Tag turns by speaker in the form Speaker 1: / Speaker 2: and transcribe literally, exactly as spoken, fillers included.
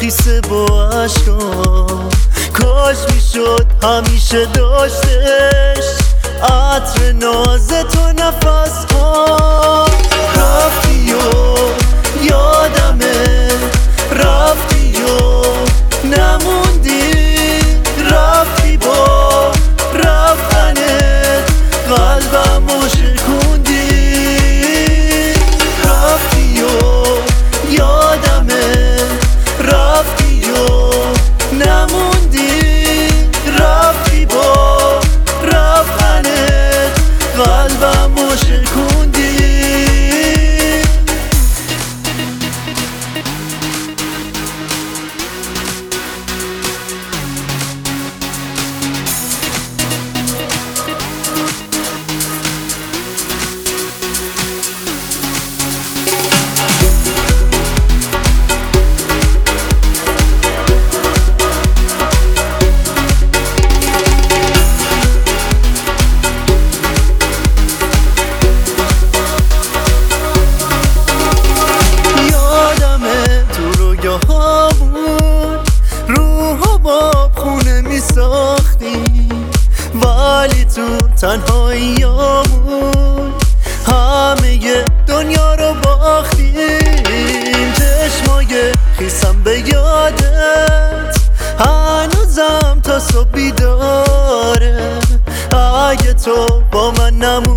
Speaker 1: خیسه با عشقام، کاش میشد همیشه داشتش عطر ناز تو نفس کن. رفتی و یادمه، رفتی و نموندی، رفتی با رفتنت قلبمو شکوندی. رفتی و یادمه، رفتی و نموندی، رفتی با رفتنت قلبمو شکوندی. روحو با خونه می ساختی ولی تو تنهاییامون همه دنیا رو باختیم. چشمای خیسم به یادت هنوزم تا صبح بیداره، اگه تو با من نمون